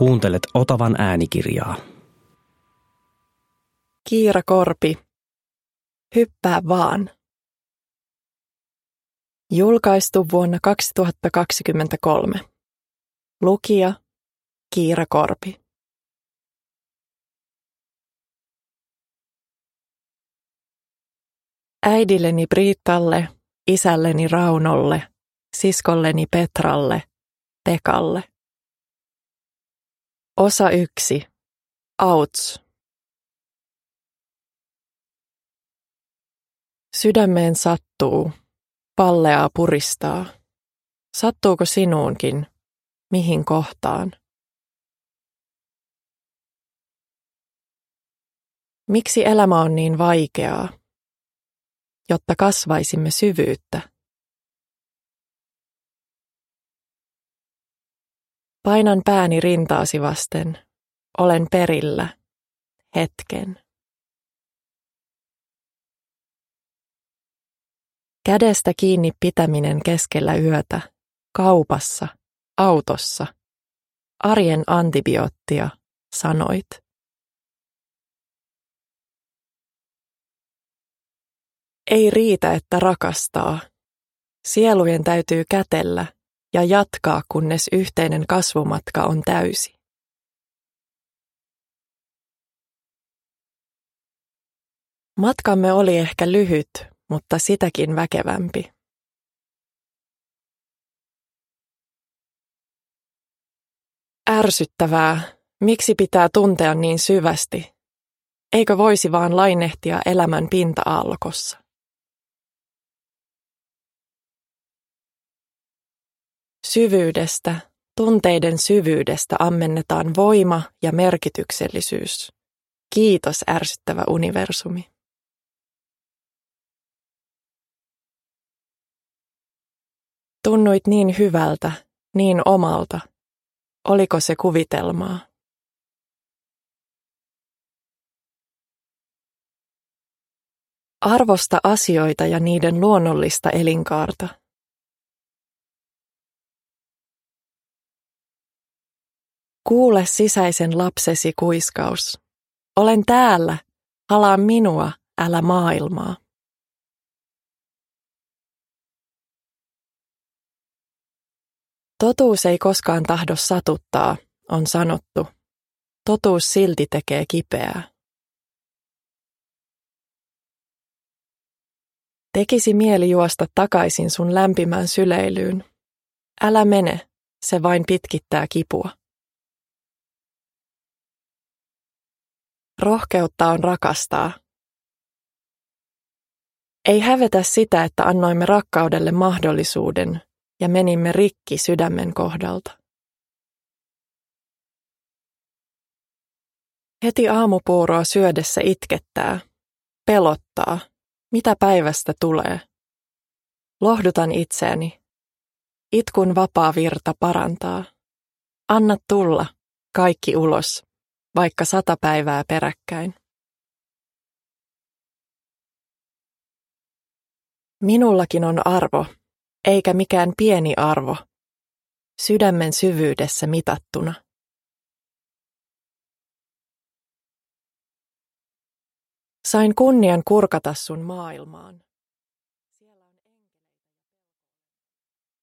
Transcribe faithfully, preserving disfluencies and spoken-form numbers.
Kuuntelet Otavan äänikirjaa. Kiira Korpi. Hyppää vaan. Julkaistu vuonna kaksituhattakaksikymmentäkolme. Lukija Kiira Korpi. Äidilleni Briittalle, isälleni Raunolle, siskolleni Petralle, Pekalle. Osa yksi. Auts. Sydämeen sattuu, palleaa puristaa. Sattuuko sinuunkin, mihin kohtaan? Miksi elämä on niin vaikeaa? Jotta kasvaisimme syvyyttä. Painan pääni rintaasi vasten, olen perillä, hetken. Kädestä kiinni pitäminen keskellä yötä, kaupassa, autossa, arjen antibioottia, sanoit. Ei riitä, että rakastaa. Sielujen täytyy kätellä ja jatkaa, kunnes yhteinen kasvumatka on täysi. Matkamme oli ehkä lyhyt, mutta sitäkin väkevämpi. Ärsyttävää, miksi pitää tuntea niin syvästi? Eikö voisi vaan lainehtia elämän pinta-aallokossa? Syvyydestä, tunteiden syvyydestä ammennetaan voima ja merkityksellisyys. Kiitos, ärsyttävä universumi. Tunnuit niin hyvältä, niin omalta. Oliko se kuvitelmaa? Arvosta asioita ja niiden luonnollista elinkaarta. Kuule sisäisen lapsesi kuiskaus. Olen täällä, halaa minua, älä maailmaa. Totuus ei koskaan tahdo satuttaa, on sanottu. Totuus silti tekee kipeää. Tekisi mieli juosta takaisin sun lämpimään syleilyyn. Älä mene, se vain pitkittää kipua. Rohkeutta on rakastaa. Ei hävetä sitä, että annoimme rakkaudelle mahdollisuuden ja menimme rikki sydämen kohdalta. Heti aamupuuroa syödessä itkettää, pelottaa, mitä päivästä tulee. Lohdutan itseäni. Itkun vapaa virta parantaa. Anna tulla, kaikki ulos, vaikka sata päivää peräkkäin. Minullakin on arvo, eikä mikään pieni arvo, sydämen syvyydessä mitattuna. Sain kunnian kurkata sun maailmaan.